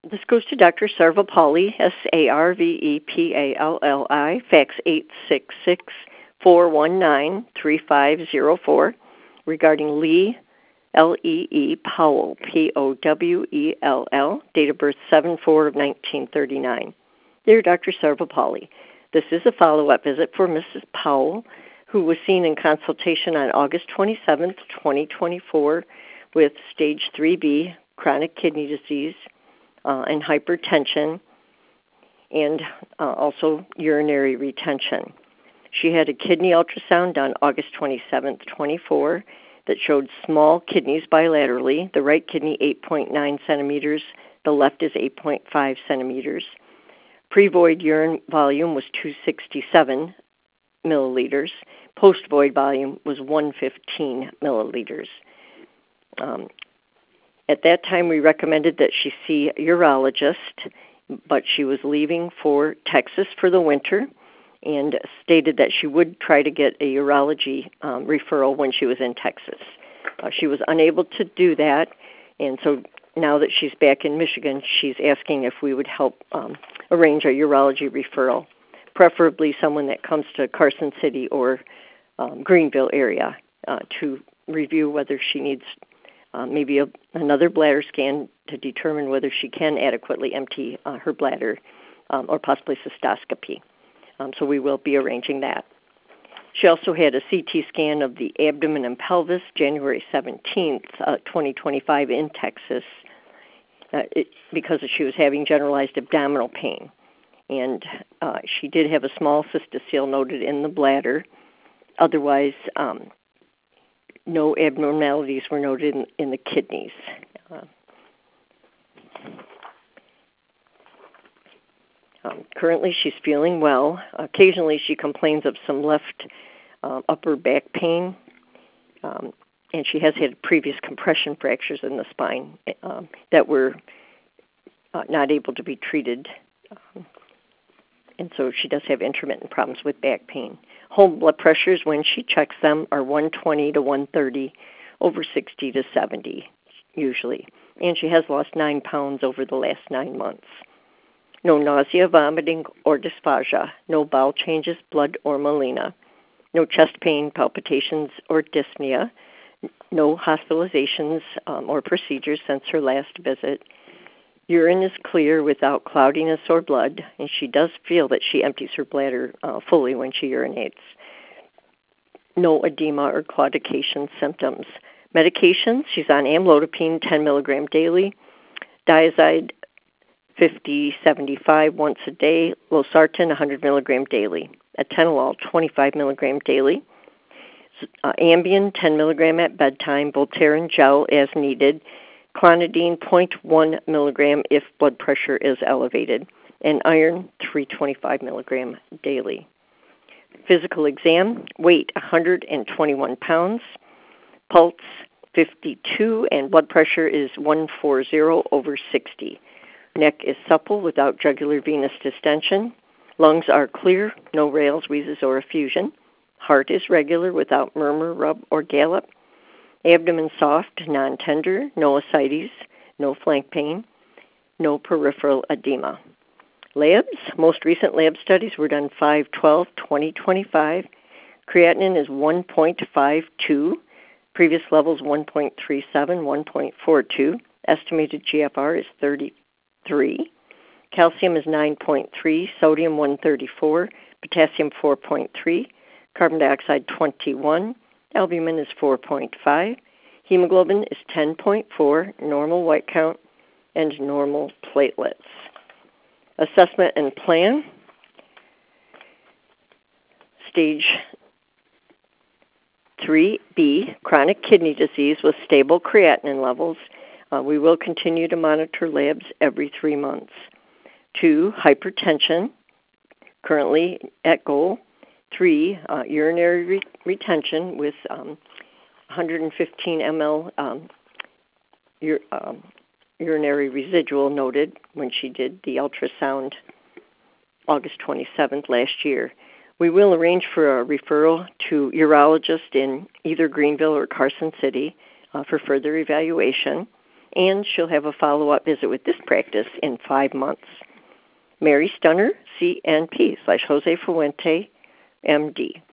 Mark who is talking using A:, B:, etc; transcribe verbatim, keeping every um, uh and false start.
A: This goes to Doctor Sarvapalli, S A R V E P A L L I, fax eight six six, four one nine, three five zero four, regarding Lee, L E E, Powell, P O W E L L, date of birth seven four of nineteen thirty-nine. Dear Doctor Sarvapalli, this is a follow-up visit for Missus Powell, who was seen in consultation on August twenty-seventh, twenty twenty-four, with stage three B, chronic kidney disease, uh, and hypertension, and uh, also urinary retention. She had a kidney ultrasound done August twenty-seventh, twenty-four, that showed small kidneys bilaterally. The right kidney eight point nine centimeters, the left is eight point five centimeters. Pre-void urine volume was two hundred sixty-seven milliliters. Post-void volume was one hundred fifteen milliliters. Um, at that time, we recommended that she see a urologist, but she was leaving for Texas for the winter and stated that she would try to get a urology um, referral when she was in Texas. Uh, she was unable to do that, and so now that she's back in Michigan, she's asking if we would help um, arrange a urology referral, preferably someone that comes to Carson City or um, Greenville area uh, to review whether she needs uh, maybe a, another bladder scan to determine whether she can adequately empty uh, her bladder um, or possibly cystoscopy. Um, so we will be arranging that. She also had a C T scan of the abdomen and pelvis January seventeenth, uh, twenty twenty-five in Texas uh, it, because she was having generalized abdominal pain. And uh, she did have a small cystocele noted in the bladder. Otherwise, um, no abnormalities were noted in, in the kidneys. Uh, um, currently, she's feeling well. Occasionally, she complains of some left uh, upper back pain, um, and she has had previous compression fractures in the spine um, that were uh, not able to be treated. Um, and so she does have intermittent problems with back pain. Home blood pressures, when she checks them, are one twenty to one thirty, over sixty to seventy, usually. And she has lost nine pounds over the last nine months. No nausea, vomiting, or dysphagia. No bowel changes, blood, or melena. No chest pain, palpitations, or dyspnea. No hospitalizations um, or procedures since her last visit. Urine is clear without cloudiness or blood, and she does feel that she empties her bladder uh, fully when she urinates. No edema or claudication symptoms. Medications, she's on amlodipine ten milligram daily, diazide fifty seventy-five once a day, losartan one hundred milligram daily, atenolol twenty-five milligram daily, uh, Ambien ten milligram at bedtime, Voltaren gel as needed, clonidine zero point one milligram if blood pressure is elevated, and iron three hundred twenty-five milligram daily. Physical exam, weight one hundred twenty-one pounds, pulse fifty-two, and blood pressure is one forty over sixty. Neck is supple without jugular venous distension. Lungs are clear, no rales, wheezes, or effusion. Heart is regular without murmur, rub, or gallop. Abdomen soft, non-tender, no ascites, no flank pain, no peripheral edema. Labs, most recent lab studies were done five twelve twenty twenty-five. Creatinine is one point five two. Previous levels one point three seven, one point four two. Estimated G F R is thirty-three. Calcium is nine point three, sodium one thirty-four, potassium four point three, carbon dioxide twenty-one, albumin is four point five, hemoglobin is ten point four, normal white count, and normal platelets. Assessment and plan. Stage three B, chronic kidney disease with stable creatinine levels. Uh, we will continue to monitor labs every three months. Two, hypertension, currently at goal. Three, uh, urinary re- retention with um, one hundred fifteen milliliters um, ur- um, urinary residual noted when she did the ultrasound August twenty-seventh last year. We will arrange for a referral to urologist in either Greenville or Carson City uh, for further evaluation. and she'll have a follow-up visit with this practice in five months. Mary Stunner, C N P slash Jose Fuente, M D.